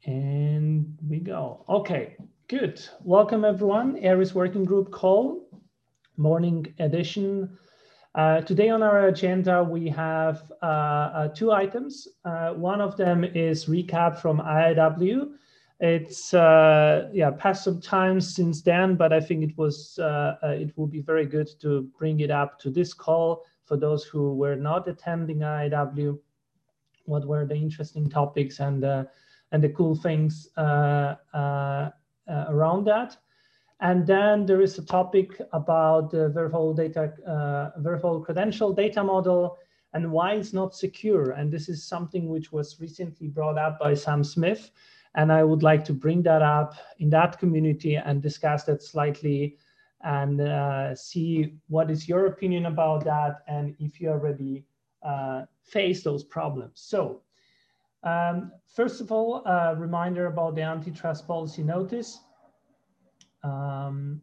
And we go. Okay, good. Welcome everyone. ARIS Working Group call, morning edition. Today on our agenda, we have two items. One of them is recap from IIW. It's passed some time since then, but I think it will be very good to bring it up to this call for those who were not attending IIW. What were the interesting topics and the cool things around that. And then there is a topic about the Verifol credential data model and why it's not secure. And this is something which was recently brought up by Sam Smith. And I would like to bring that up in that community and discuss that slightly and see what is your opinion about that and if you already face those problems. So first of all, a reminder about the antitrust policy notice. The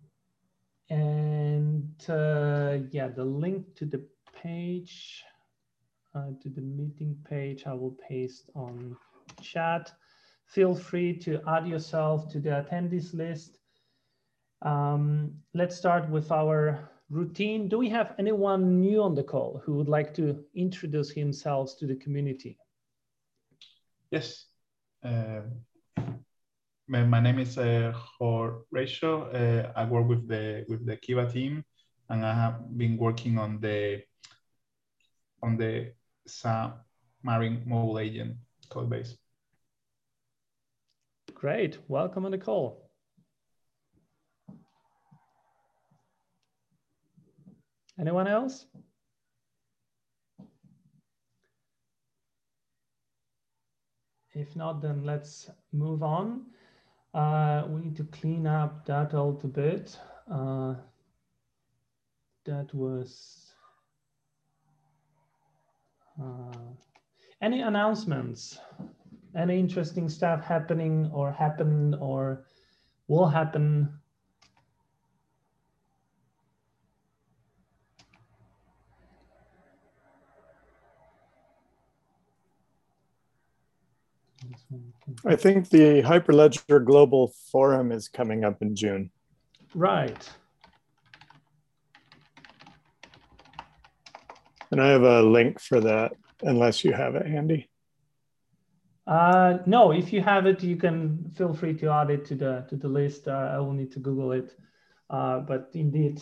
link to the page, to the meeting page, I will paste on chat. Feel free to add yourself to the attendees list. Let's start with our routine. Do we have anyone new on the call who would like to introduce himself to the community? Yes. My name is Horatio. I work with the Kiva team, and I have been working on the Xamarin Mobile Agent code base. Great, welcome on the call. Anyone else? If not, then let's move on. We need to clean up that a little bit. That was any announcements? Any interesting stuff happening or happened or will happen? I think the Hyperledger Global Forum is coming up in June. Right. And I have a link for that, unless you have it handy. No, if you have it, you can feel free to add it to the list. I will need to Google it, but indeed,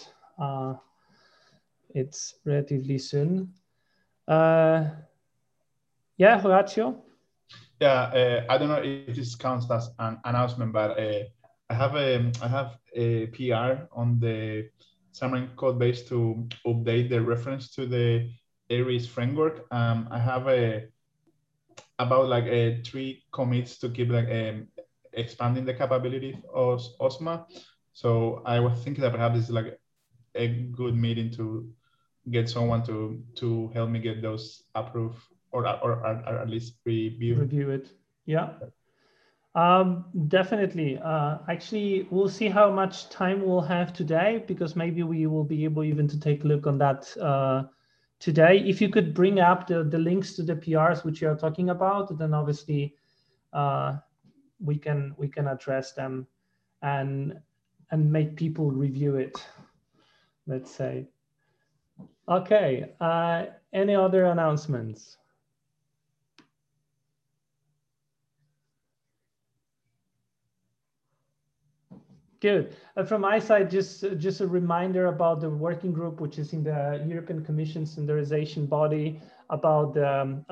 it's relatively soon. Yeah, Horatio. Yeah, I don't know if this counts as an announcement, but I have a PR on the Xamarin code base to update the reference to the ARIS framework. I have about like 3 commits to keep like expanding the capability of OSMA. So I was thinking that perhaps this is like a good meeting to get someone to help me get those approved or at least review it. Yeah. Definitely. Actually, we'll see how much time we'll have today, because maybe we will be able even to take a look on that today. If you could bring up the links to the PRs which you are talking about, then obviously we can address them and make people review it, let's say. Okay. Any other announcements? Good. From my side, just a reminder about the working group, which is in the European Commission standardization body, about the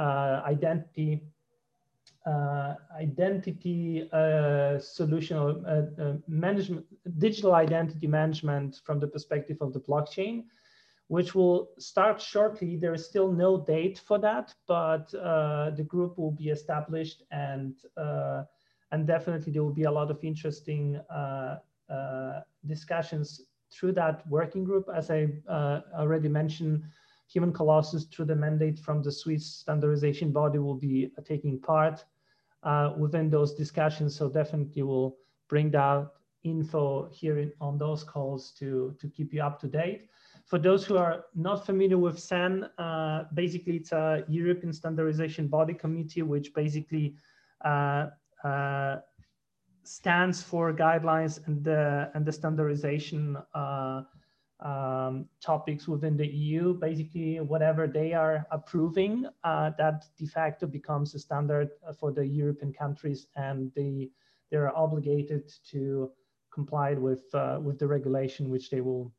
identity solution management, digital identity management from the perspective of the blockchain, which will start shortly. There is still no date for that, but the group will be established, and definitely there will be a lot of interesting discussions through that working group. As I already mentioned, Human Colossus, through the mandate from the Swiss standardization body, will be taking part within those discussions. So definitely we'll bring that info here on those calls to keep you up to date. For those who are not familiar with SAN, basically it's a European standardization body committee, which basically stands for guidelines and the standardization topics within the EU. Basically, whatever they are approving, that de facto becomes a standard for the European countries, and they're obligated to comply with the regulation which they will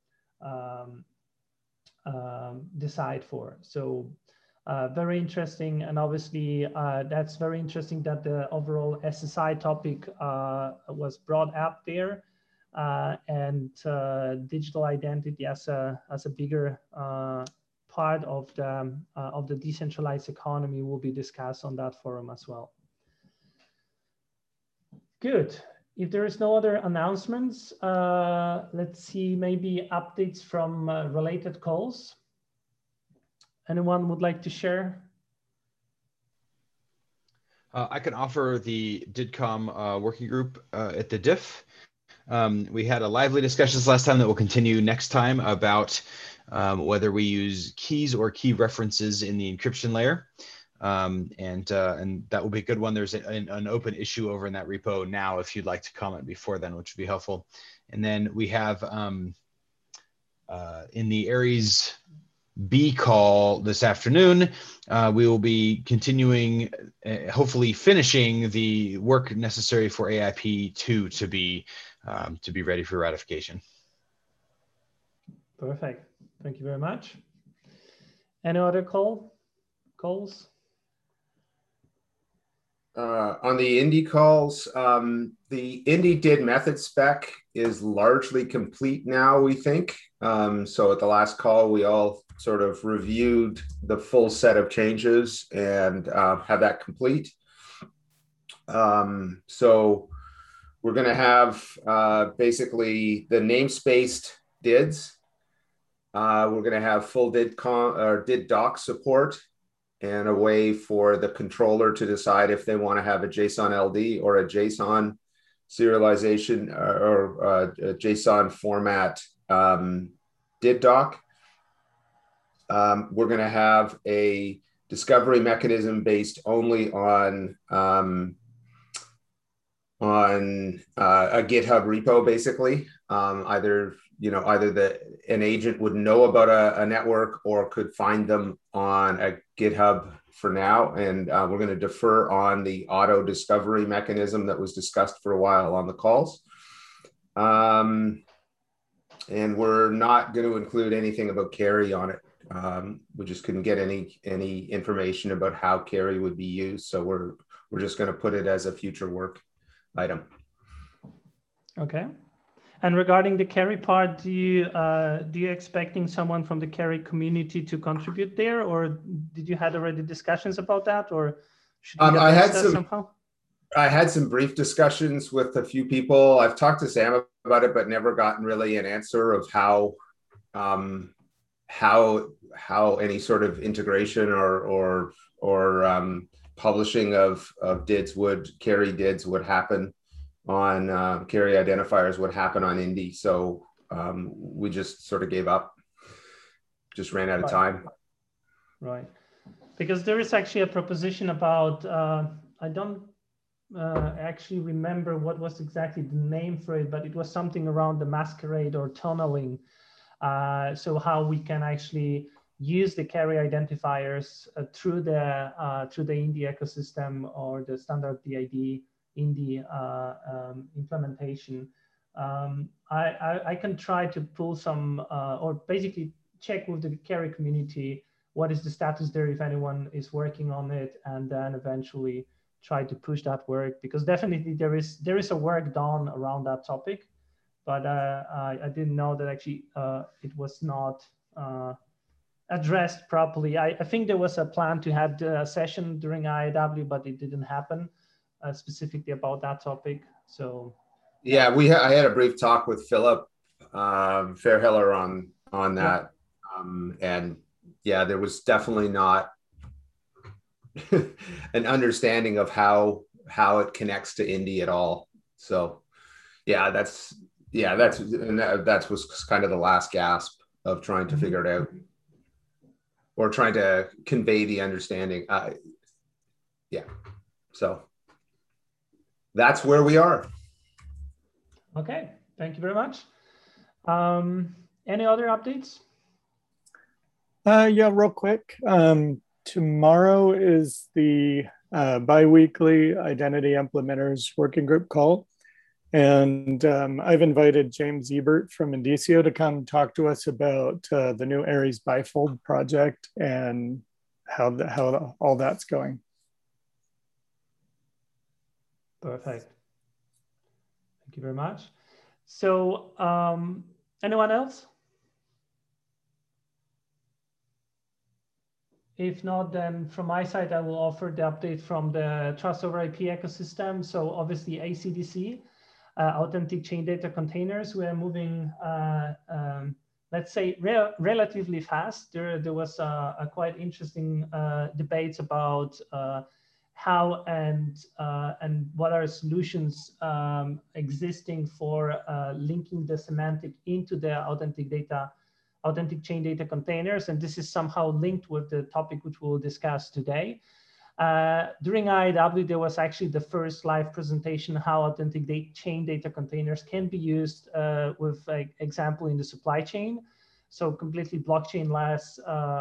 decide for. So very interesting, and obviously that's very interesting that the overall SSI topic was brought up there, and digital identity as a bigger part of the decentralized economy will be discussed on that forum as well. Good. If there is no other announcements, let's see, maybe updates from related calls. Anyone would like to share? I can offer the DIDCOM working group at the DIF. We had a lively discussion last time that will continue next time about whether we use keys or key references in the encryption layer. And that will be a good one. There's an open issue over in that repo now if you'd like to comment before then, which would be helpful. And then we have in the Aries B call this afternoon, we will be continuing, hopefully finishing the work necessary for AIP2 to be ready for ratification. Perfect. Thank you very much. Any other calls? On the Indy calls, the Indy DID method spec is largely complete now, we think. So at the last call, we all sort of reviewed the full set of changes and have that complete. So we're going to have basically the namespaced DIDs. We're going to have full DID doc support, and a way for the controller to decide if they want to have a JSON LD or a JSON serialization or a JSON format DID doc. We're going to have a discovery mechanism based only on a GitHub repo, basically. Either an agent would know about a network or could find them on a GitHub for now. And we're going to defer on the auto discovery mechanism that was discussed for a while on the calls. And we're not going to include anything about carry on it. We just couldn't get any information about how carry would be used. So we're just going to put it as a future work item. Okay. And regarding the carry part, do you expecting someone from the carry community to contribute there, or did you had already discussions about that, or should we I had some brief discussions with a few people. I've talked to Sam about it, but never gotten really an answer of how any sort of integration or publishing of carry DIDs would happen on carry identifiers would happen on Indy. So we just sort of gave up, just ran out of time. Right. Because there is actually a proposition about, I don't actually remember what was exactly the name for it, but it was something around the masquerade or tunneling. So how we can actually use the carry identifiers through the Indy ecosystem or the standard DID Indy implementation. I can try to pull some or basically check with the carry community what is the status there if anyone is working on it, and then eventually try to push that work, because definitely there is a work done around that topic, but I didn't know that actually it was not addressed properly. I think there was a plan to have a session during IAW, but it didn't happen. Specifically about that topic. So yeah, I had a brief talk with Philip Fairhiller on that, and yeah, there was definitely not an understanding of how it connects to Indy at all. So yeah, that was kind of the last gasp of trying to figure it out, or trying to convey the understanding. Yeah, so. that's where we are. Okay, thank you very much. Any other updates? Yeah, real quick. Tomorrow is the bi-weekly Identity Implementers Working Group call. And I've invited James Ebert from Indicio to come talk to us about the new Aries bifold project and how all that's going. Perfect. Thank you very much. So anyone else? If not, then from my side, I will offer the update from the Trust over IP ecosystem. So obviously ACDC, authentic chain data containers, we are moving, let's say, relatively fast. There was a quite interesting debates about how and what are solutions existing for linking the semantic into the authentic chain data containers. And this is somehow linked with the topic which we'll discuss today. During IAW, there was actually the first live presentation how authentic chain data containers can be used with an example in the supply chain. So completely blockchain-less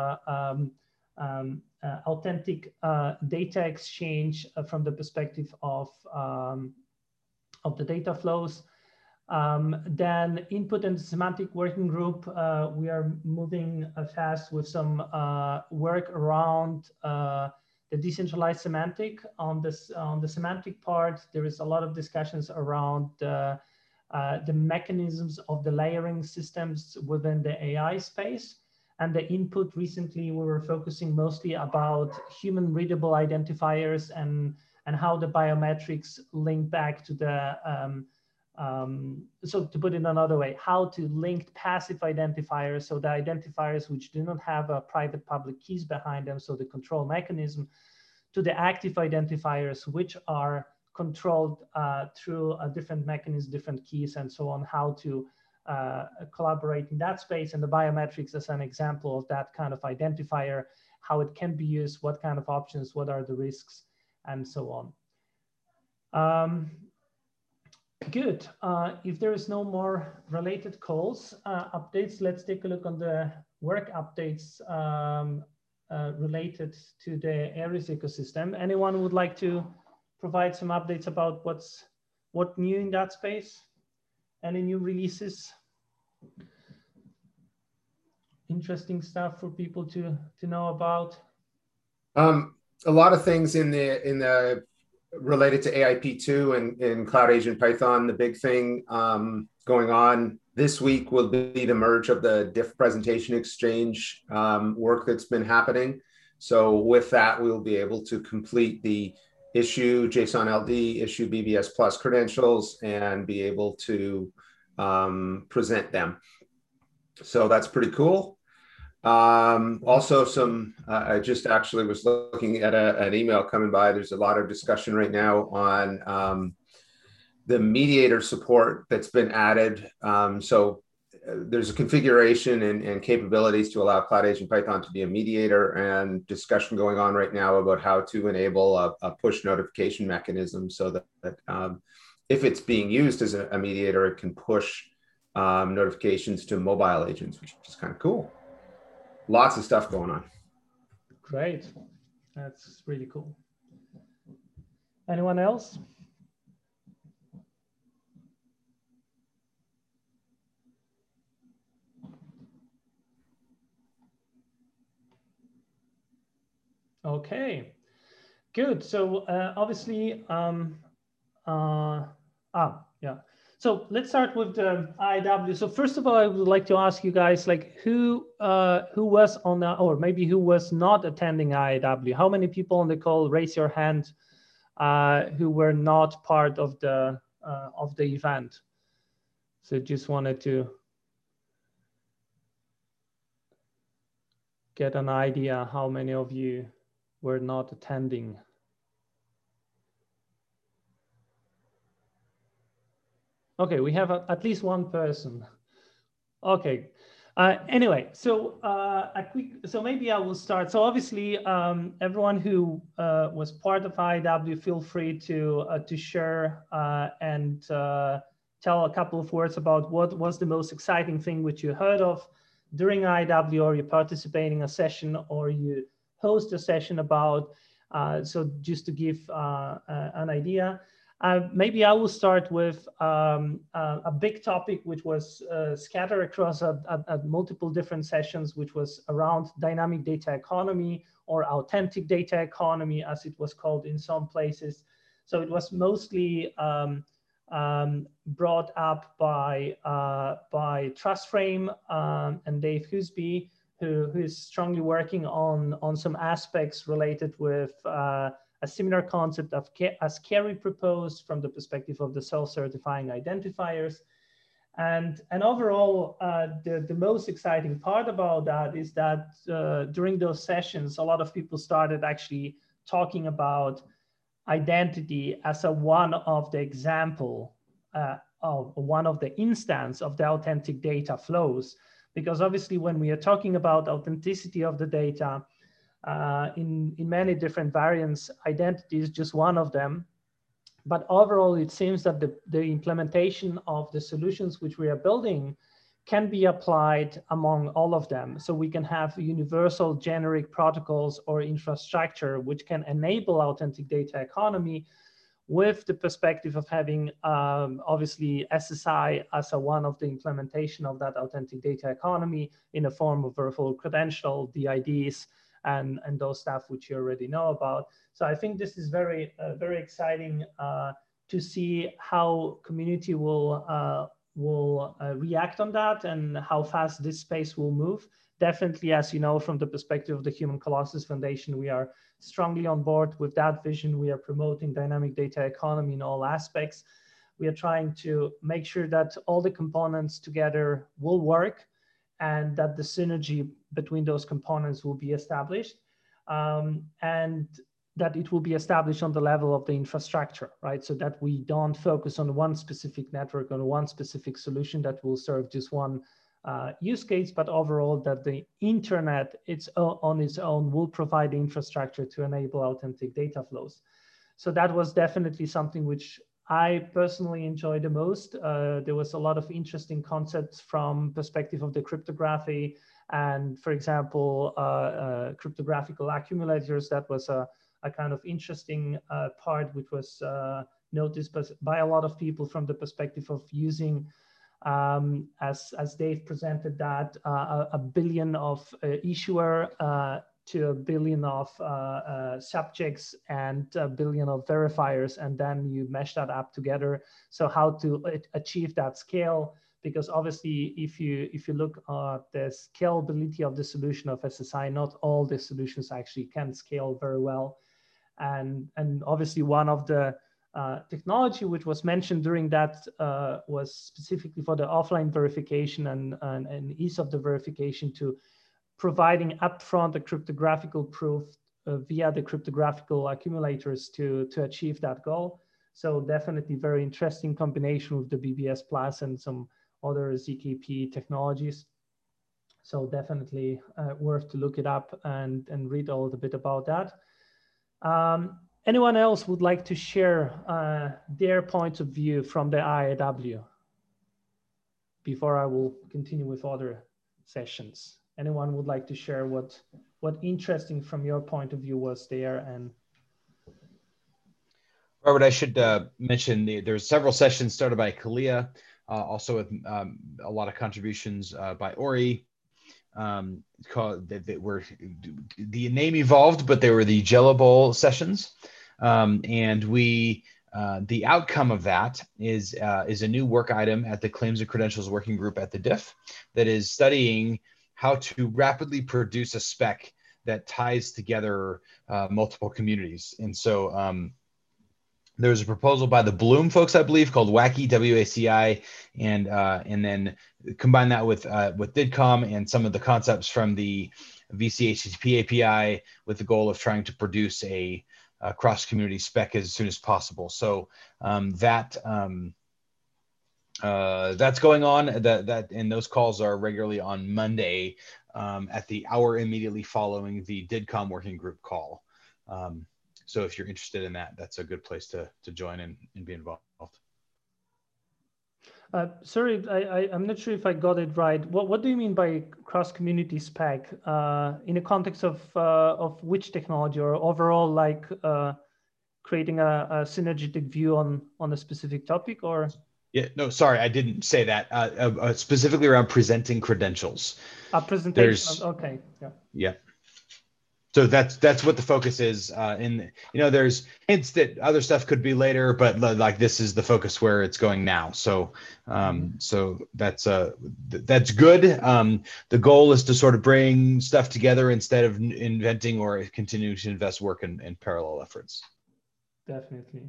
authentic data exchange from the perspective of the data flows. Then input and semantic working group, we are moving fast with some work around the decentralized semantic. On the semantic part, there is a lot of discussions around the mechanisms of the layering systems within the AI space. And the input recently, we were focusing mostly about human readable identifiers and how the biometrics link back to the, so to put it another way, how to link passive identifiers, so the identifiers which do not have a private public keys behind them, so the control mechanism, to the active identifiers which are controlled through a different mechanism, different keys, and so on, how to collaborate in that space. And the biometrics as an example of that kind of identifier, how it can be used, what kind of options, what are the risks, and so on. Good. If there is no more related calls, updates, let's take a look on the work updates related to the Aries ecosystem. Anyone would like to provide some updates about what new in that space? Any new releases? Interesting stuff for people to know about? A lot of things in the related to AIP2 and Cloud Agent Python. The big thing going on this week will be the merge of the Diff Presentation Exchange work that's been happening. So with that, we'll be able to complete the issue JSON LD, issue BBS Plus credentials, and be able to present them. So that's pretty cool. Also I just actually was looking at an email coming by. There's a lot of discussion right now on the mediator support that's been added. So there's a configuration and capabilities to allow Cloud Agent Python to be a mediator, and discussion going on right now about how to enable a push notification mechanism so that if it's being used as a mediator, it can push notifications to mobile agents, which is kind of cool. Lots of stuff going on. Great. That's really cool. Anyone else? Okay, good. So obviously, yeah. So let's start with the IAW. So first of all, I would like to ask you guys, like, who was on, or maybe who was not attending IAW? How many people on the call, raise your hand, who were not part of the event? So just wanted to get an idea how many of you were not attending. Okay, we have at least one person. Okay, Anyway, so so maybe I will start. So obviously, everyone who was part of IAW, feel free to share and tell a couple of words about what was the most exciting thing which you heard of during IAW, or you're participating in a session, or you host a session about. So just to give an idea. Maybe I will start with a big topic which was scattered across multiple different sessions, which was around dynamic data economy, or authentic data economy, as it was called in some places. So it was mostly brought up by TrustFrame and Dave Husby, who is strongly working on some aspects related with a similar concept of as Kerry proposed from the perspective of the self-certifying identifiers. And overall, the most exciting part about that is that during those sessions, a lot of people started actually talking about identity as one of the example of one of the instance of the authentic data flows. Because obviously when we are talking about authenticity of the data, in many different variants, identity is just one of them. But overall, it seems that the implementation of the solutions which we are building can be applied among all of them. So we can have universal generic protocols or infrastructure which can enable authentic data economy, with the perspective of having obviously SSI as one of the implementation of that authentic data economy in a form of virtual credential, DIDs, and those stuff which you already know about. So I think this is very exciting to see how community will react on that, and how fast this space will move. Definitely, as you know, from the perspective of the Human Colossus Foundation, we are strongly on board with that vision. We are promoting dynamic data economy in all aspects. We are trying to make sure that all the components together will work, and that the synergy between those components will be established, and that it will be established on the level of the infrastructure, right? So that we don't focus on one specific network, on one specific solution that will serve just one use case, but overall that the internet on its own will provide the infrastructure to enable authentic data flows. So that was definitely something which I personally enjoyed the most. There was a lot of interesting concepts from perspective of the cryptography, and for example, cryptographical accumulators. That was a kind of interesting part, which was noticed by a lot of people from the perspective of using, as Dave presented that, 1 billion of issuer to 1 billion of subjects and 1 billion of verifiers, and then you mesh that up together. So how to achieve that scale? Because obviously, if you look at the scalability of the solution of SSI, not all the solutions actually can scale very well. And obviously, one of the technology which was mentioned during that was specifically for the offline verification and ease of the verification, to providing upfront a cryptographical proof via the cryptographical accumulators to achieve that goal. So definitely very interesting combination with the BBS Plus and some other ZKP technologies. So definitely worth to look it up and read a little bit about that. Anyone else would like to share their point of view from the IAW before I will continue with other sessions? Anyone would like to share what interesting from your point of view was there? And Robert, I should mention there's several sessions started by Kalia, also with a lot of contributions by Ori. That were, the name evolved, but they were the Jello Bowl sessions, and we the outcome of that is a new work item at the Claims and Credentials Working Group at the DIF that is studying how to rapidly produce a spec that ties together multiple communities. And so there's a proposal by the Bloom folks, I believe, called WACI, WACI, and then combine that with DIDCOM and some of the concepts from the VC-HTTP API, with the goal of trying to produce a cross-community spec as soon as possible. So that That's going on. And those calls are regularly on Monday at the hour immediately following the DIDCOM working group call. So if you're interested in that, that's a good place to join and be involved. Sorry, I'm not sure if I got it right. What do you mean by cross-community spec in the context of which technology, or overall, like creating a synergetic view on a specific topic, or? Yeah, no, sorry, I didn't say that. Specifically around presenting credentials. A presentation. Okay. Yeah. Yeah. So that's what the focus is. There's hints that other stuff could be later, but like this is the focus where it's going now. So so that's good. The goal is to sort of bring stuff together instead of inventing or continuing to invest work in parallel efforts. Definitely.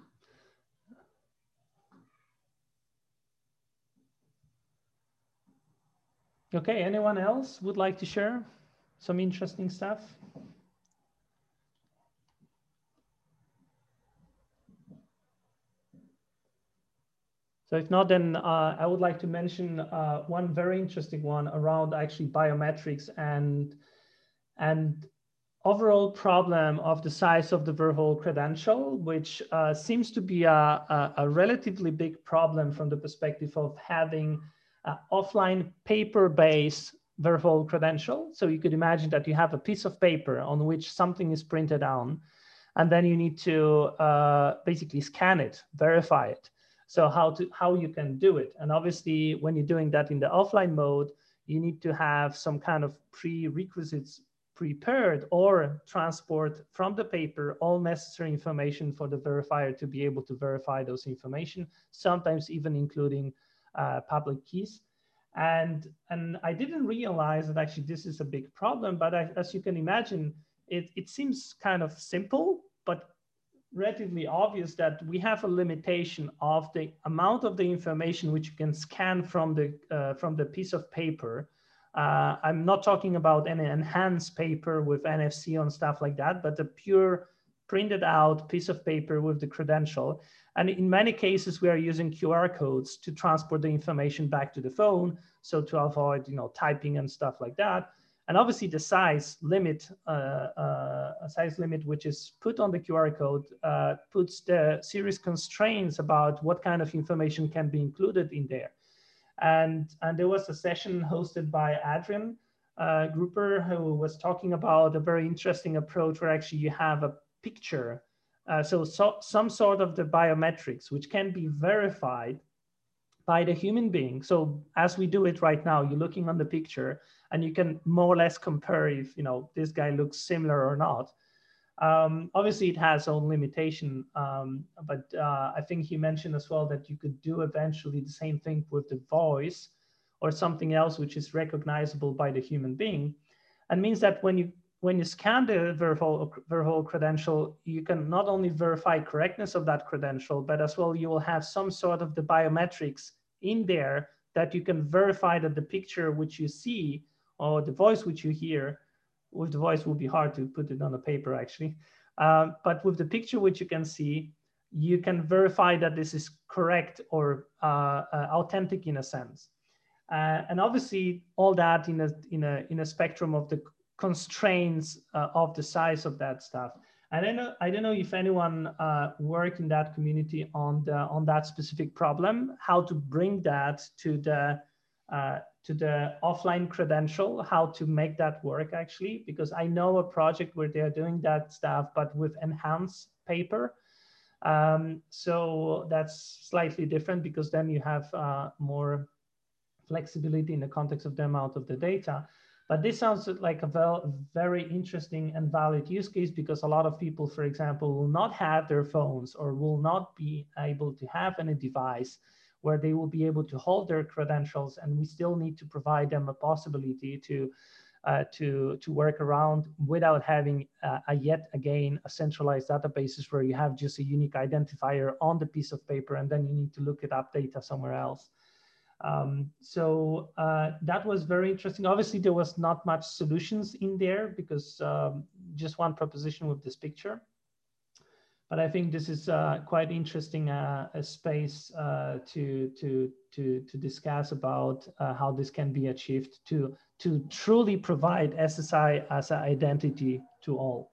Okay, anyone else would like to share some interesting stuff? So if not, then I would like to mention one very interesting one around actually biometrics and overall problem of the size of the Verhole credential, which seems to be a relatively big problem from the perspective of having offline paper-based Verhole credential. So you could imagine that you have a piece of paper on which something is printed on, and then you need to basically scan it, verify it. So how you can do it. And obviously, when you're doing that in the offline mode, you need to have some kind of prerequisites prepared or transport from the paper all necessary information for the verifier to be able to verify those information, sometimes even including public keys. And I didn't realize that actually this is a big problem, but as you can imagine, it seems kind of simple, but relatively obvious that we have a limitation of the amount of the information which you can scan from the piece of paper. I'm not talking about any enhanced paper with NFC and stuff like that, but a pure printed out piece of paper with the credential. And in many cases, we are using QR codes to transport the information back to the phone. So to avoid, typing and stuff like that. And obviously the size limit, which is put on the QR code, puts the serious constraints about what kind of information can be included in there. And there was a session hosted by Adrian Grouper, who was talking about a very interesting approach where actually you have a picture. So some sort of the biometrics, which can be verified by the human being. So as we do it right now, you're looking on the picture and you can more or less compare if, this guy looks similar or not. Obviously, it has own limitation, but I think he mentioned as well that you could do eventually the same thing with the voice or something else which is recognizable by the human being. And means that when you scan the Verhole credential, you can not only verify correctness of that credential, but as well you will have some sort of the biometrics in there that you can verify that the picture which you see or the voice which you hear. With the voice, will be hard to put it on a paper actually. But with the picture which you can see, you can verify that this is correct or authentic in a sense. And obviously all that in a spectrum of the constraints of the size of that stuff. And I don't know if anyone worked in that community on that specific problem, how to bring that to the offline credential, how to make that work actually, because I know a project where they're doing that stuff, but with enhanced paper. So that's slightly different because then you have more flexibility in the context of the amount of the data. But this sounds like a very interesting and valid use case because a lot of people, for example, will not have their phones or will not be able to have any device where they will be able to hold their credentials, and we still need to provide them a possibility to work around without having yet again a centralized databases where you have just a unique identifier on the piece of paper and then you need to look it up data somewhere else. So that was very interesting. Obviously, there was not much solutions in there because just one proposition with this picture. But I think this is quite interesting a space to discuss about how this can be achieved to truly provide SSI as an identity to all.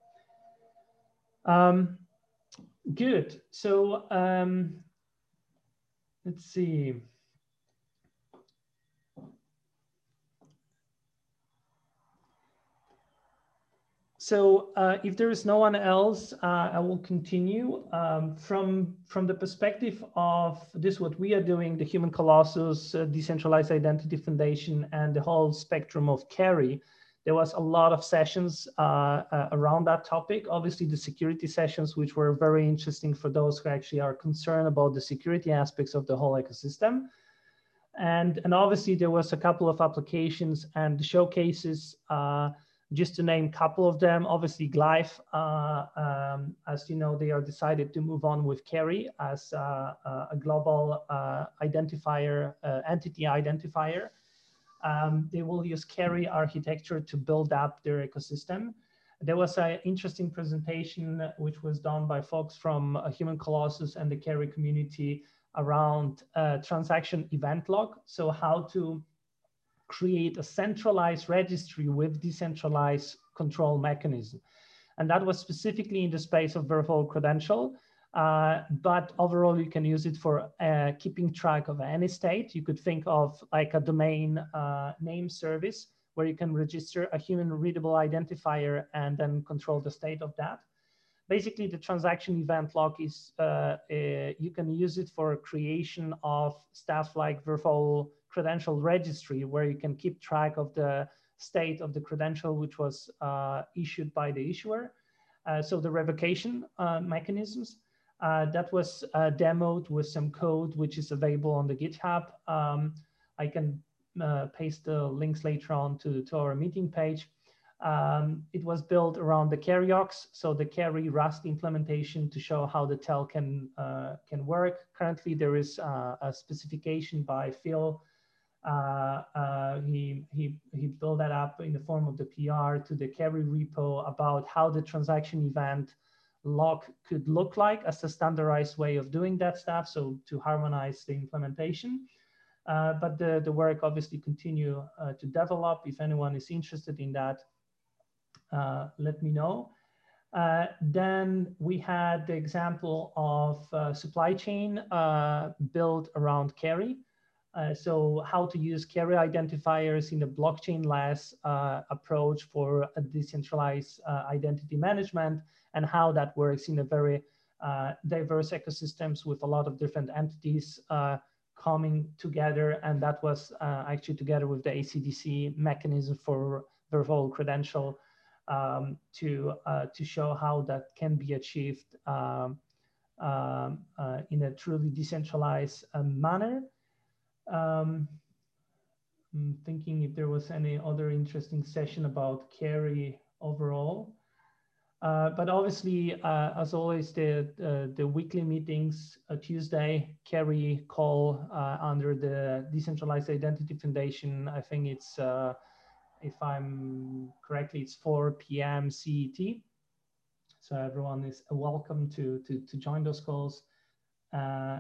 Good. So let's see. So if there is no one else, I will continue from the perspective of this, what we are doing, the Human Colossus, Decentralized Identity Foundation, and the whole spectrum of KERI. There was a lot of sessions around that topic. Obviously, the security sessions, which were very interesting for those who actually are concerned about the security aspects of the whole ecosystem. And obviously, there was a couple of applications and showcases. Just to name a couple of them, obviously Glyph, as you know, they are decided to move on with KERI as a global identifier, entity identifier. They will use KERI architecture to build up their ecosystem. There was an interesting presentation which was done by folks from Human Colossus and the KERI community around transaction event log. So how to create a centralized registry with decentralized control mechanism. And that was specifically in the space of verifiable credential, but overall you can use it for keeping track of any state. You could think of like a domain name service where you can register a human readable identifier and then control the state of that. Basically, the transaction event log is, you can use it for creation of stuff like verifiable credential registry, where you can keep track of the state of the credential which was issued by the issuer. So the revocation mechanisms, that was demoed with some code which is available on the GitHub. I can paste the links later on to our meeting page. It was built around the KERIOX, so the KERI Rust implementation to show how the TEL can work. Currently, there is a specification by Phil. He built that up in the form of the PR to the KERI repo about how the transaction event log could look like as a standardized way of doing that stuff, so to harmonize the implementation. But the work obviously continue to develop. If anyone is interested in that, let me know. Then we had the example of supply chain built around KERI. So how to use KERI identifiers in a blockchain-less approach for a decentralized identity management, and how that works in a very diverse ecosystems with a lot of different entities coming together. And that was actually together with the ACDC mechanism for verifiable credential to show how that can be achieved in a truly decentralized manner. I'm thinking if there was any other interesting session about KERI overall. But obviously, as always, the weekly meetings, Tuesday, KERI call under the Decentralized Identity Foundation. I think it's, if I'm correctly, it's 4 p.m. CET. So everyone is welcome to join those calls. Yeah.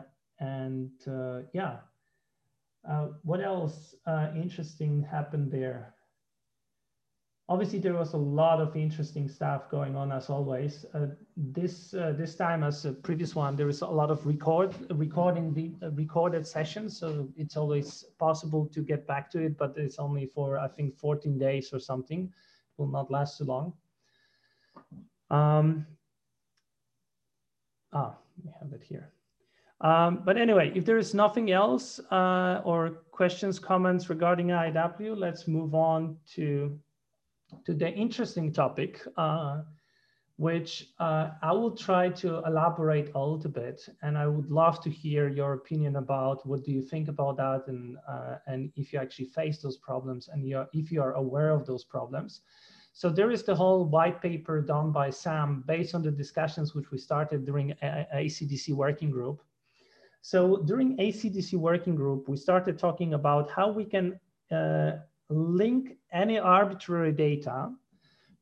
What else interesting happened there? Obviously, there was a lot of interesting stuff going on as always. This time, as the previous one, there is a lot of recorded sessions, so it's always possible to get back to it, but it's only for, I think, 14 days or something. It will not last too long. We have it here. But anyway, if there is nothing else or questions, comments regarding IW, let's move on to the interesting topic, which I will try to elaborate a little bit. And I would love to hear your opinion about what do you think about that, and if you actually face those problems, and if you are aware of those problems. So there is the whole white paper done by Sam based on the discussions which we started during ACDC working group. So during ACDC working group, we started talking about how we can link any arbitrary data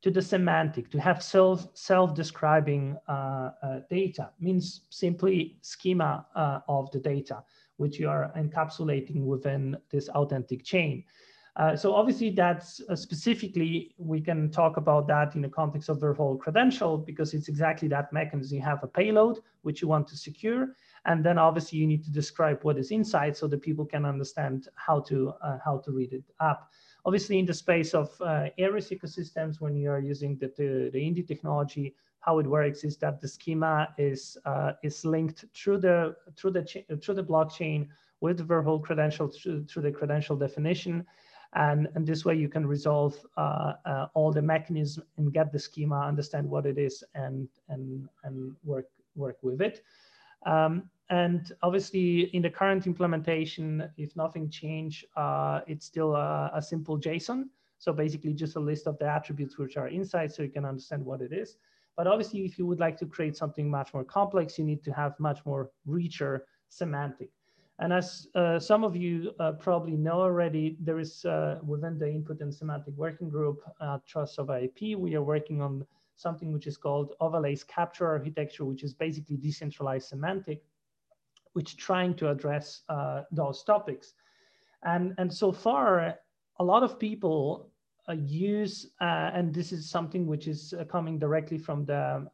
to the semantic, to have self-describing data, means simply schema of the data, which you are encapsulating within this authentic chain. So obviously that's specifically, we can talk about that in the context of Verkholt credential, because it's exactly that mechanism. You have a payload, which you want to secure. And then obviously you need to describe what is inside so that people can understand how to read it up. Obviously in the space of Aries ecosystems, when you are using the Indy technology, how it works is that the schema is linked through the blockchain with the Verkholt credential through the credential definition. And this way you can resolve all the mechanism and get the schema, understand what it is, and work with it. And obviously in the current implementation, if nothing changed, it's still a simple JSON. So basically just a list of the attributes which are inside so you can understand what it is. But obviously if you would like to create something much more complex, you need to have much more richer semantic. And as some of you probably know already, there is within the Input and Semantic Working Group, Trust over IP, we are working on something which is called Overlays Capture Architecture, which is basically decentralized semantic, which trying to address those topics. And so far, a lot of people use, and this is something which is coming directly from the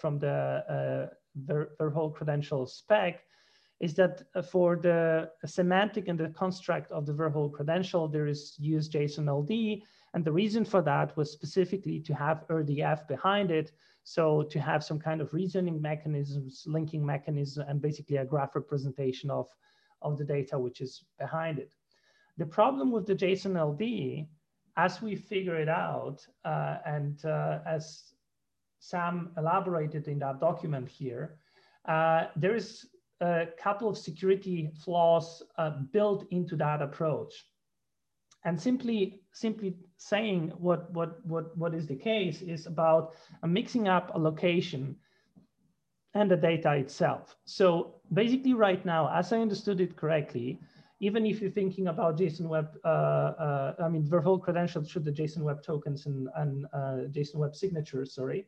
Verkholt credential spec, is that for the semantic and the construct of the Verkholt credential, there is used JSON LD. And the reason for that was specifically to have RDF behind it. So to have some kind of reasoning mechanisms, linking mechanism, and basically a graph representation of the data which is behind it. The problem with the JSON LD, as we figure it out, and as Sam elaborated in that document here, there is a couple of security flaws built into that approach. And simply saying what is the case is about mixing up a location and the data itself. So basically right now, as I understood it correctly, even if you're thinking about JSON Web, I mean, Verkholt credentials through the JSON Web tokens and JSON Web signatures, sorry,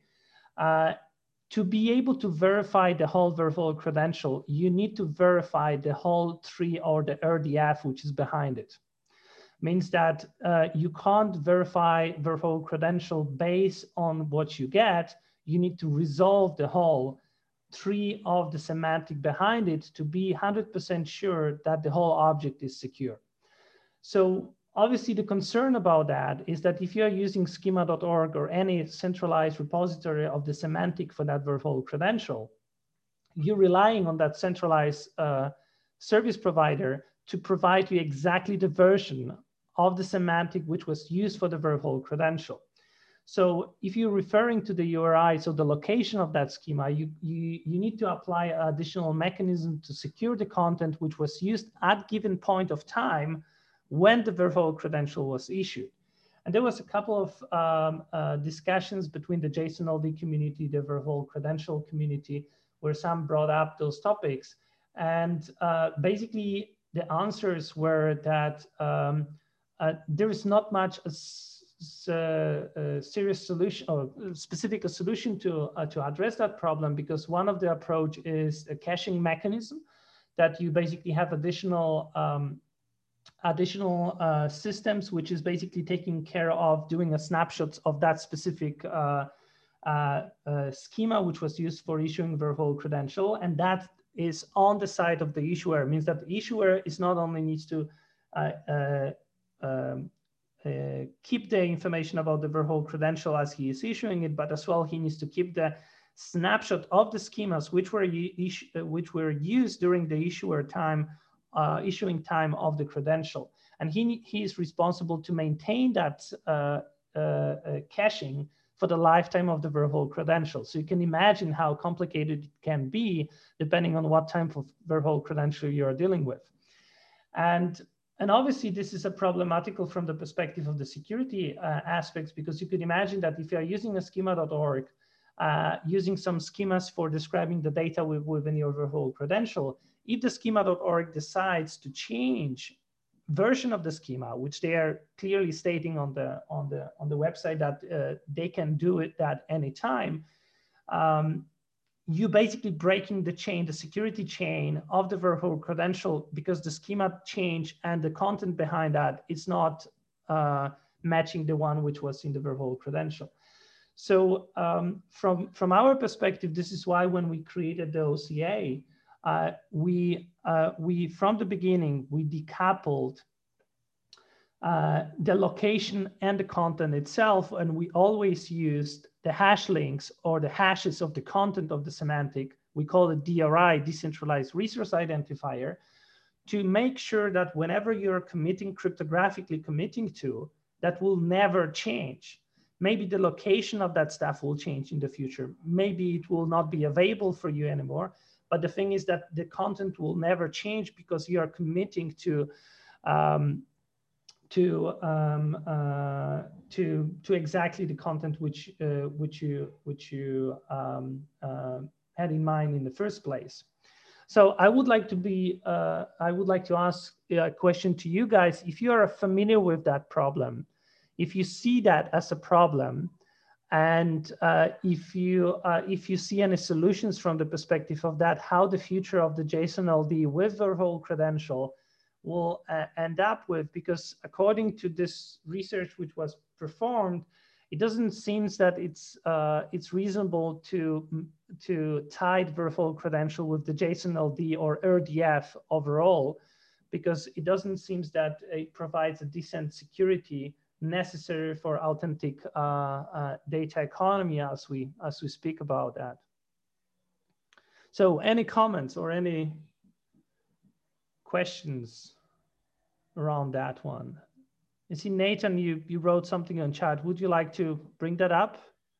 to be able to verify the whole Verkholt credential, you need to verify the whole tree or the RDF, which is behind it. Means that you can't verify Verkholt credential based on what you get. You need to resolve the whole tree of the semantic behind it to be 100% sure that the whole object is secure. So obviously the concern about that is that if you're using schema.org or any centralized repository of the semantic for that Verkholt credential, you're relying on that centralized service provider to provide you exactly the version of the semantic which was used for the Verkholt credential. So if you're referring to the URI, so the location of that schema, you need to apply additional mechanism to secure the content which was used at given point of time when the Verkholt credential was issued. And there was a couple of discussions between the JSON LD community, the Verkholt credential community, where some brought up those topics. And basically the answers were that there is not much a serious solution or specific a solution to address that problem, because one of the approach is a caching mechanism that you basically have additional systems, which is basically taking care of doing a snapshot of that specific schema, which was used for issuing Verkholt credential. And that is on the side of the issuer. It means that the issuer is not only needs to keep the information about the Verkholt credential as he is issuing it, but as well he needs to keep the snapshot of the schemas which were used during the issuing time of the credential, and he is responsible to maintain that caching for the lifetime of the Verkholt credential. So you can imagine how complicated it can be depending on what type of Verkholt credential you are dealing with. And obviously this is a problematical from the perspective of the security aspects, because you could imagine that if you are using a schema.org, using some schemas for describing the data within your Verkholt credential, if the schema.org decides to change version of the schema, which they are clearly stating on the website that they can do it at any time, you basically breaking the chain, the security chain of the verifiable credential, because the schema change and the content behind that is not matching the one which was in the verifiable credential. So from our perspective, this is why when we created the OCA, we from the beginning, we decoupled the location and the content itself, and we always used the hash links or the hashes of the content of the semantic. We call it DRI, Decentralized Resource Identifier, to make sure that whenever you're committing, cryptographically committing to, that will never change. Maybe the location of that stuff will change in the future. Maybe it will not be available for you anymore. But the thing is that the content will never change because you are committing to exactly the content which you had in mind in the first place. So I would like to ask a question to you guys. If you are familiar with that problem, if you see that as a problem, and if you see any solutions from the perspective of that, how the future of the JSON-LD with verifiable credential will end up with, because according to this research which was performed, it doesn't seem that it's reasonable to tie the verifiable credential with the JSON-LD or RDF overall, because it doesn't seem that it provides a decent security necessary for authentic data economy as we speak about that. So any comments or any questions around that one? I see Nathan, you wrote something on chat. Would you like to bring that up?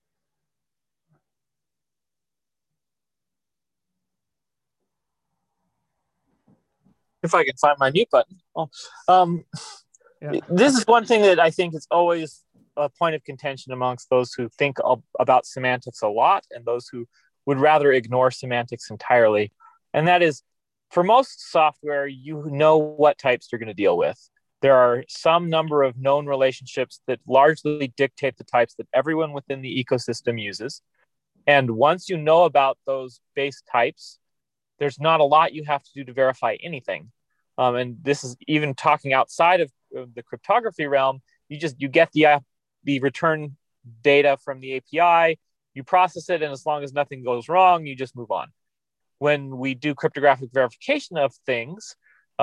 If I can find my mute button. Yeah. This is one thing that I think is always a point of contention amongst those who think about semantics a lot and those who would rather ignore semantics entirely. And that is, for most software, you know what types you're going to deal with. There are some number of known relationships that largely dictate the types that everyone within the ecosystem uses. And once you know about those base types, there's not a lot you have to do to verify anything. And this is even talking outside of the cryptography realm. You get the return data from the API, you process it, and as long as nothing goes wrong, you just move on. When we do cryptographic verification of things,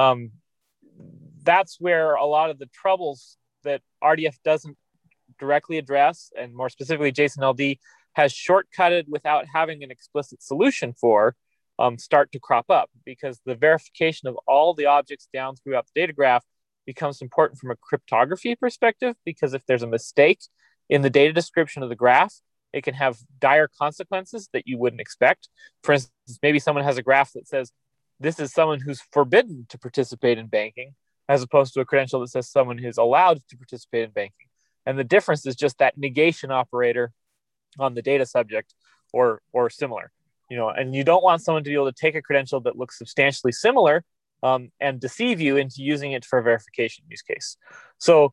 that's where a lot of the troubles that RDF doesn't directly address, and more specifically JSON-LD has shortcutted without having an explicit solution for, start to crop up, because the verification of all the objects down throughout the data graph becomes important from a cryptography perspective, because if there's a mistake in the data description of the graph, it can have dire consequences that you wouldn't expect. For instance, maybe someone has a graph that says, this is someone who's forbidden to participate in banking, as opposed to a credential that says someone who's allowed to participate in banking. And the difference is just that negation operator on the data subject or similar. And you don't want someone to be able to take a credential that looks substantially similar and deceive you into using it for a verification use case. So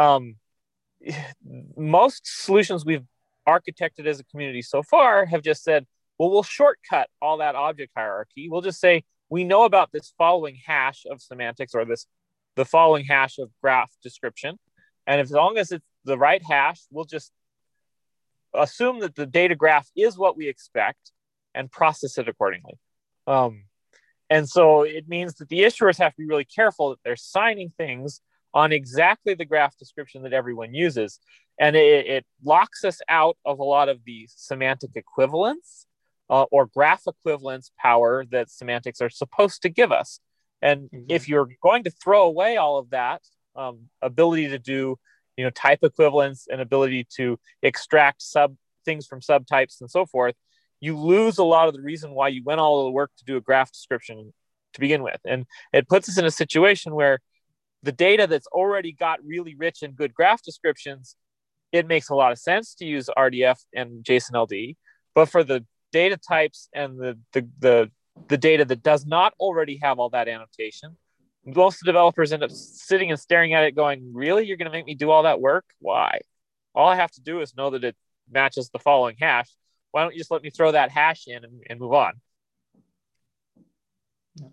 most solutions we've architected as a community so far have just said, well, we'll shortcut all that object hierarchy. We'll just say, we know about this following hash of semantics, or the following hash of graph description. And as long as it's the right hash, we'll just assume that the data graph is what we expect and process it accordingly. And so it means that the issuers have to be really careful that they're signing things on exactly the graph description that everyone uses. And it locks us out of a lot of the semantic equivalence or graph equivalence power that semantics are supposed to give us. And if you're going to throw away all of that ability to do, type equivalence and ability to extract things from subtypes and so forth, you lose a lot of the reason why you went all of the work to do a graph description to begin with. And it puts us in a situation where the data that's already got really rich and good graph descriptions, it makes a lot of sense to use RDF and JSON-LD. But for the data types and the data that does not already have all that annotation, most developers end up sitting and staring at it going, really? You're going to make me do all that work? Why? All I have to do is know that it matches the following hash. Why don't you just let me throw that hash in and move on? Yeah.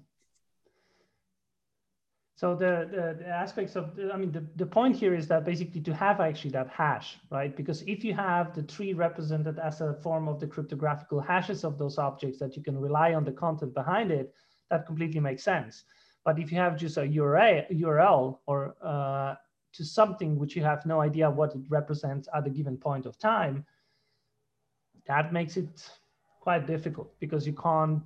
So the aspects of, the point here is that basically to have actually that hash, right? Because if you have the tree represented as a form of the cryptographical hashes of those objects that you can rely on the content behind it, that completely makes sense. But if you have just a URL or to something which you have no idea what it represents at a given point of time, that makes it quite difficult because you can't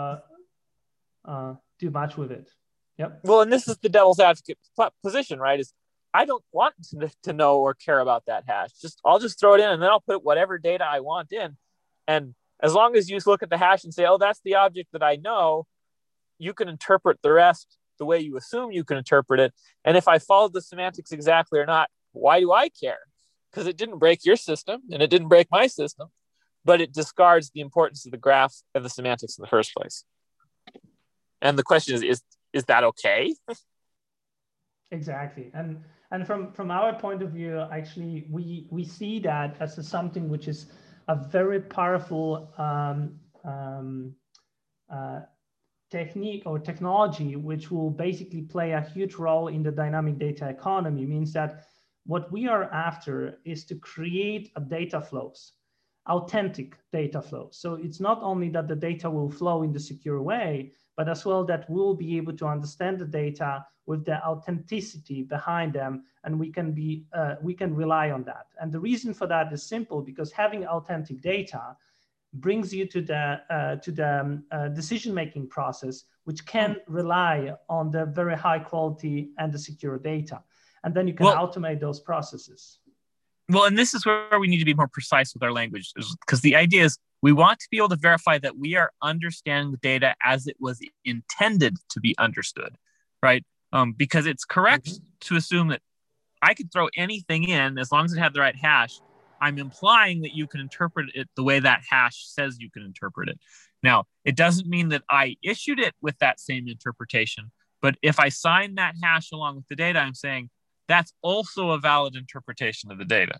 do much with it. Yep. Well, and this is the devil's advocate position, right? Is I don't want to know or care about that hash. I'll just throw it in and then I'll put whatever data I want in. And as long as you just look at the hash and say, oh, that's the object that I know, you can interpret the rest the way you assume you can interpret it. And if I followed the semantics exactly or not, why do I care? Because it didn't break your system and it didn't break my system, but it discards the importance of the graph and the semantics in the first place. And the question is that okay? Exactly. And from our point of view, actually, we see that as something which is a very powerful technique or technology, which will basically play a huge role in the dynamic data economy. Means that what we are after is to create a data flows, authentic data flows. So it's not only that the data will flow in the secure way, but as well that we'll be able to understand the data with the authenticity behind them, and we can rely on that. And the reason for that is simple, because having authentic data brings you to the decision-making process, which can rely on the very high quality and the secure data. And then you can automate those processes. Well, and this is where we need to be more precise with our language, because the idea is we want to be able to verify that we are understanding the data as it was intended to be understood, right? Because it's correct to assume that I could throw anything in as long as it had the right hash. I'm implying that you can interpret it the way that hash says you can interpret it. Now, it doesn't mean that I issued it with that same interpretation, but if I sign that hash along with the data, I'm saying that's also a valid interpretation of the data.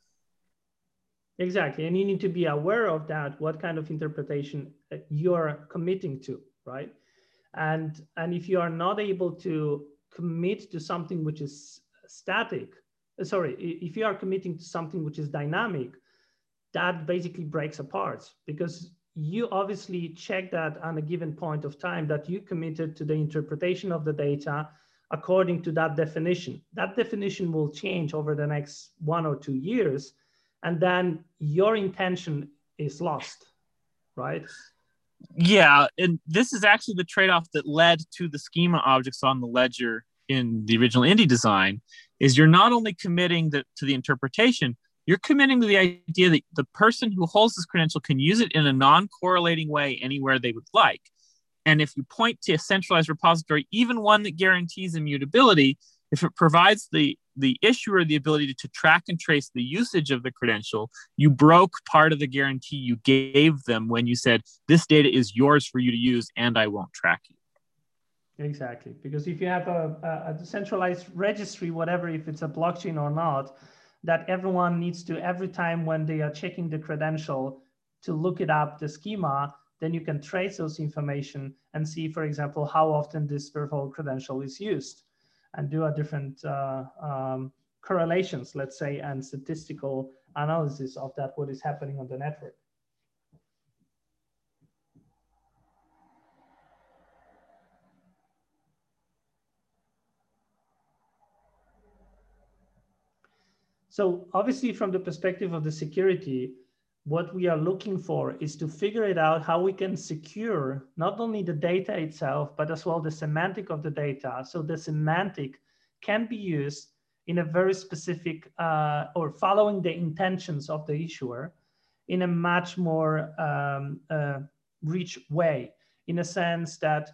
Exactly, and you need to be aware of that, what kind of interpretation you're committing to, right? And if you are not able to commit to something which is static, if you are committing to something which is dynamic, that basically breaks apart, because you obviously check that on a given point of time that you committed to the interpretation of the data according to that definition. That definition will change over the next 1 or 2 years, and then your intention is lost, right? Yeah, and this is actually the trade-off that led to the schema objects on the ledger in the original Indy design, is you're not only committing to the interpretation, you're committing to the idea that the person who holds this credential can use it in a non-correlating way anywhere they would like. And if you point to a centralized repository, even one that guarantees immutability, if it provides the issuer the ability to track and trace the usage of the credential, you broke part of the guarantee you gave them when you said, this data is yours for you to use and I won't track you. Exactly, because if you have a decentralized registry, whatever, if it's a blockchain or not, that everyone needs to, every time when they are checking the credential, to look it up, the schema, then you can trace those information and see, for example, how often this virtual credential is used, and do a different correlations, let's say, and statistical analysis of that, what is happening on the network. So obviously from the perspective of the security, what we are looking for is to figure it out how we can secure not only the data itself, but as well the semantic of the data. So the semantic can be used in a very specific or following the intentions of the issuer in a much more rich way, in a sense that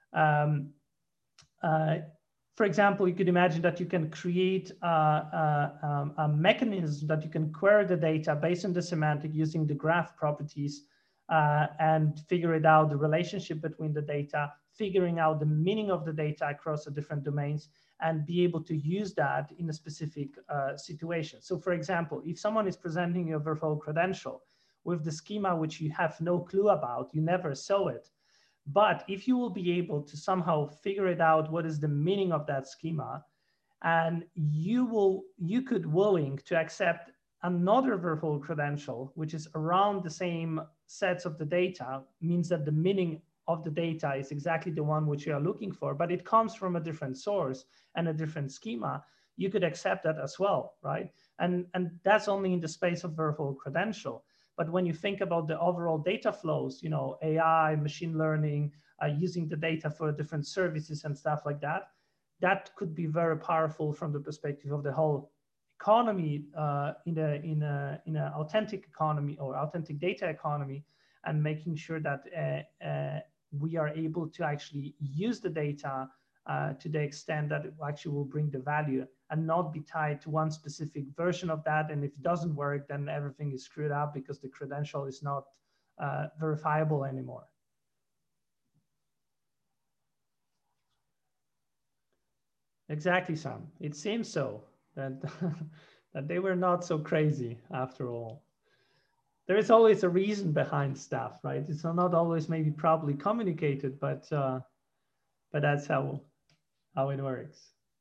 for example, you could imagine that you can create a mechanism that you can query the data based on the semantic using the graph properties and figure it out, the relationship between the data, figuring out the meaning of the data across the different domains and be able to use that in a specific situation. So for example, if someone is presenting you a Vertfolg credential with the schema which you have no clue about, you never saw it, but if you will be able to somehow figure it out, what is the meaning of that schema, and you could willing to accept another Vertfolg credential, which is around the same sets of the data, means that the meaning of the data is exactly the one which you are looking for, but it comes from a different source and a different schema, you could accept that as well, right? And that's only in the space of Vertfolg credential. But when you think about the overall data flows, you know, AI, machine learning, using the data for different services and stuff like that, that could be very powerful from the perspective of the whole economy in an authentic economy or authentic data economy, and making sure that we are able to actually use the data to the extent that it actually will bring the value and not be tied to one specific version of that. And if it doesn't work, then everything is screwed up because the credential is not verifiable anymore. Exactly, Sam. It seems so, that, that they were not so crazy after all. There is always a reason behind stuff, right? It's not always maybe properly communicated, but that's how it works.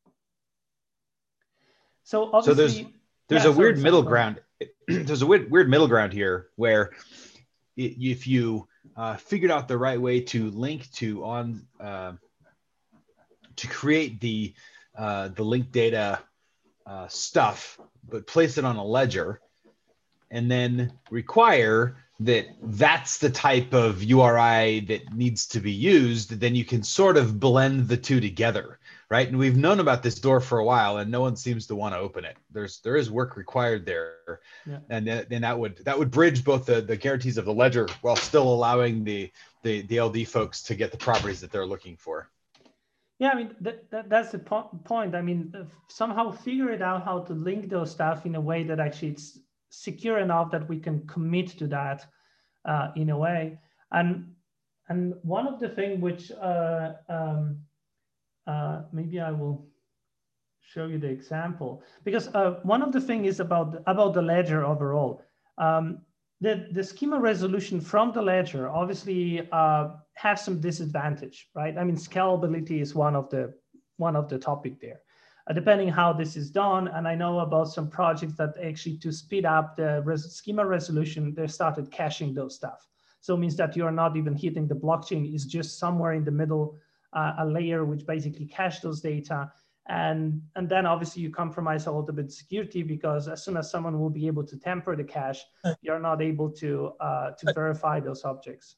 So obviously, there's a weird middle ground. There's a weird middle ground here where if you figured out the right way to link to to create the linked data stuff, but place it on a ledger, and then require that that's the type of URI that needs to be used, then you can sort of blend the two together, right? And we've known about this door for a while, and no one seems to want to open it. There is work required there, yeah. And then that would bridge both the guarantees of the ledger while still allowing the LD folks to get the properties that they're looking for. Yeah, I mean, that's the point. I mean, somehow figure it out how to link those stuff in a way that actually it's secure enough that we can commit to that in a way. And one of the things which maybe I will show you the example, because one of the things is about the ledger overall. The schema resolution from the ledger obviously has some disadvantage, right? I mean, scalability is one of the topic there. Depending how this is done, and I know about some projects that actually to speed up the schema resolution, they started caching those stuff. So it means that you are not even hitting the blockchain, is just somewhere in the middle, a layer which basically cache those data. And then obviously you compromise a little bit security, because as soon as someone will be able to tamper the cache, you're not able to verify those objects.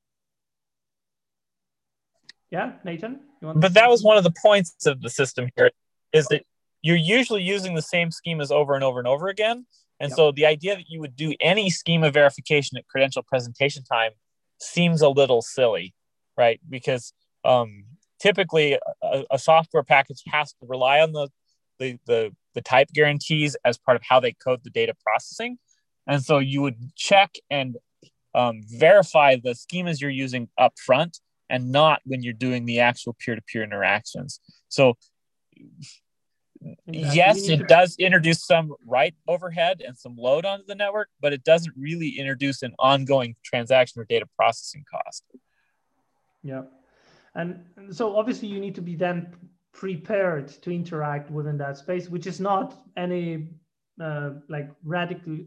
Yeah, Nathan? But that was one of the points of the system here, is that you're usually using the same schemas over and over and over again. And yep. So the idea that you would do any schema verification at credential presentation time seems a little silly, right? Because typically a software package has to rely on the type guarantees as part of how they code the data processing. And so you would check and verify the schemas you're using up front, and not when you're doing the actual peer-to-peer interactions. So exactly. Yes, it does introduce some write overhead and some load onto the network, but it doesn't really introduce an ongoing transaction or data processing cost. Yeah. And so obviously you need to be then prepared to interact within that space, which is not any like radically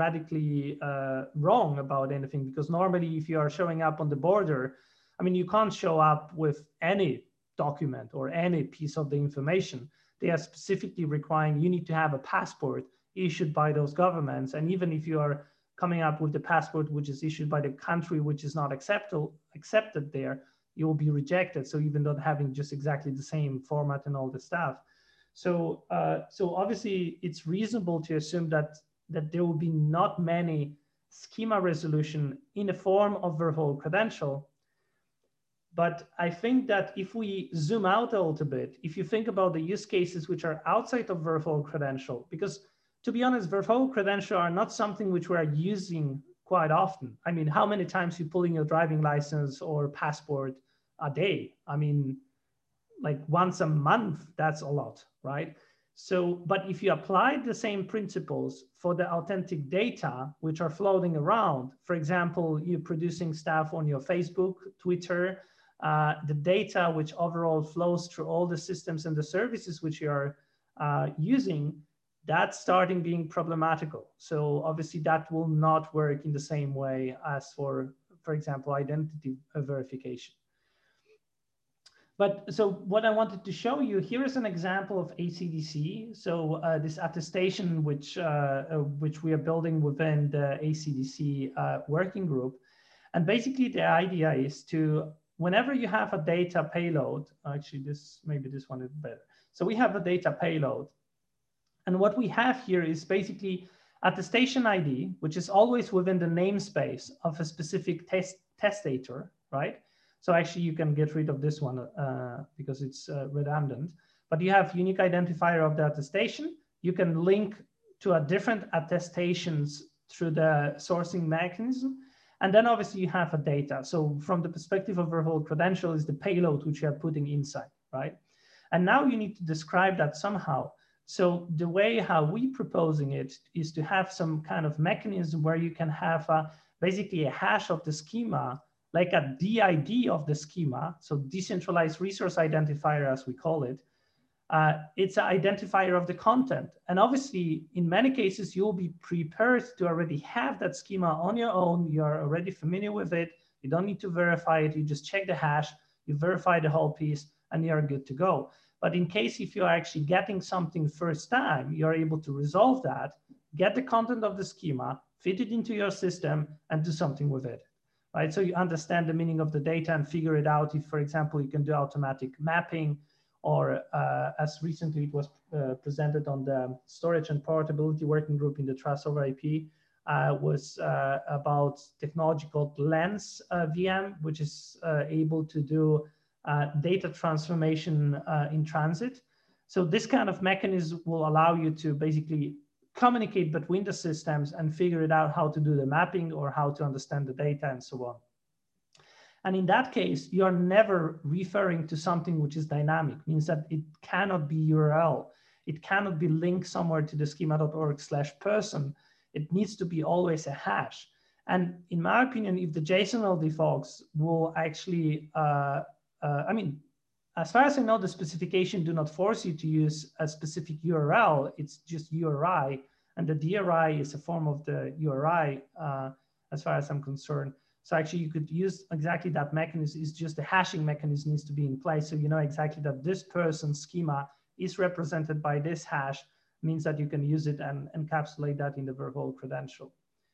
wrong about anything, because normally if you are showing up on the border, I mean, you can't show up with any document or any piece of the information. They are specifically requiring you need to have a passport issued by those governments. And even if you are coming up with the passport which is issued by the country which is not accepted there, you will be rejected. So even not having just exactly the same format and all the stuff. So obviously it's reasonable to assume that there will be not many schema resolution in the form of Vertfolg credential. But I think that if we zoom out a little bit, if you think about the use cases which are outside of Vertfolg credential, because to be honest, Vertfolg credential are not something which we are using quite often. I mean, how many times you pull in your driving license or passport a day. I mean, like once a month, that's a lot, right? So, but if you apply the same principles for the authentic data, which are floating around, for example, you're producing stuff on your Facebook, Twitter, the data which overall flows through all the systems and the services which you are using, that's starting being problematical. So obviously that will not work in the same way as for example, identity verification. But so what I wanted to show you here is an example of ACDC. So this attestation, which we are building within the ACDC working group. And basically the idea is to, whenever you have a data payload, actually maybe this one is better. So we have a data payload. And what we have here is basically attestation ID, which is always within the namespace of a specific testator, right? So actually you can get rid of this one because it's redundant, but you have unique identifier of the attestation. You can link to a different attestations through the sourcing mechanism. And then obviously you have a data. So from the perspective of Verifiable Credential is the payload which you are putting inside, right? And now you need to describe that somehow. So the way how we proposing it is to have some kind of mechanism where you can have basically a hash of the schema, like a DID of the schema, so decentralized resource identifier as we call it. It's an identifier of the content. And obviously, in many cases, you'll be prepared to already have that schema on your own. You're already familiar with it. You don't need to verify it. You just check the hash, you verify the whole piece, and you're good to go. But in case if you're actually getting something first time, you're able to resolve that, get the content of the schema, fit it into your system, and do something with it. Right? So you understand the meaning of the data and figure it out if, for example, you can do automatic mapping, or as recently it was presented on the storage and portability working group in the Trust over IP, was about technology called Lens VM, which is able to do data transformation in transit. So this kind of mechanism will allow you to basically communicate between the systems and figure it out how to do the mapping or how to understand the data and so on. And in that case, you're never referring to something which is dynamic, means that it cannot be URL. It cannot be linked somewhere to the schema.org/person. It needs to be always a hash. And in my opinion, if the JSON-LD folks will actually, I mean, as far as I know, the specification do not force you to use a specific URL. It's just URI, and the DRI is a form of the URI, as far as I'm concerned. So actually, you could use exactly that mechanism. It's just the hashing mechanism needs to be in place, so you know exactly that this person's schema is represented by this hash. Means that you can use it and encapsulate that in the Verifiable Credential.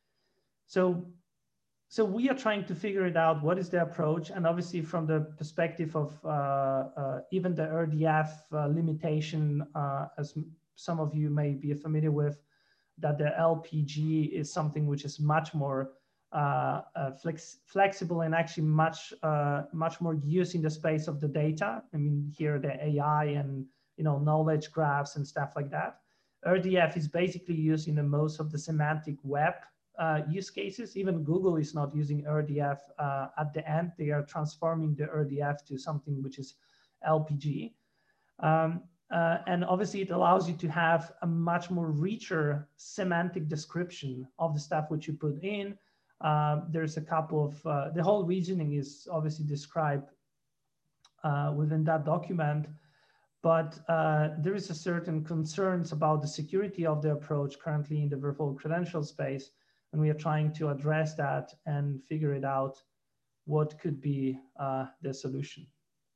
So we are trying to figure it out. What is the approach? And obviously from the perspective of even the RDF limitation, as some of you may be familiar with, that the LPG is something which is much more flexible and actually much more used in the space of the data. I mean, here the AI and knowledge graphs and stuff like that. RDF is basically used in the most of the semantic web use cases. Even Google is not using RDF at the end. They are transforming the RDF to something which is LPG. And obviously it allows you to have a much more richer semantic description of the stuff which you put in. There's a couple of, the whole reasoning is obviously described within that document, but there is a certain concerns about the security of the approach currently in the Verifiable Credential space. And we are trying to address that and figure it out what could be the solution.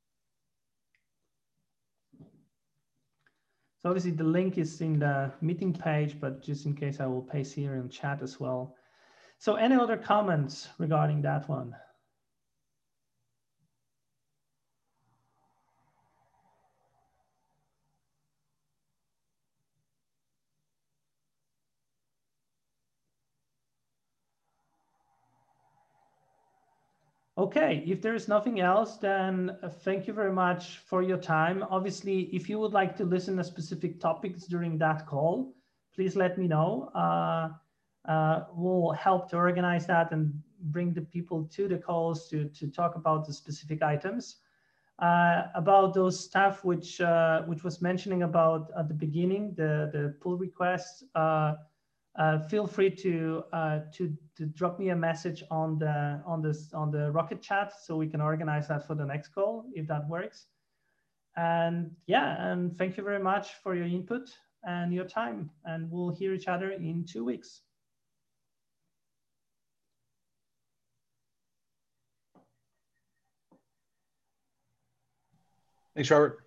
So obviously the link is in the meeting page, but just in case I will paste here in chat as well. So any other comments regarding that one? Okay, if there is nothing else, then thank you very much for your time. Obviously, if you would like to listen to specific topics during that call, please let me know. We'll help to organize that and bring the people to the calls to talk about the specific items. About those stuff which was mentioning about at the beginning, the pull requests, feel free to drop me a message on the Rocket chat so we can organize that for the next call if that works. And yeah, and thank you very much for your input and your time, and we'll hear each other in 2 weeks. Thanks, Robert.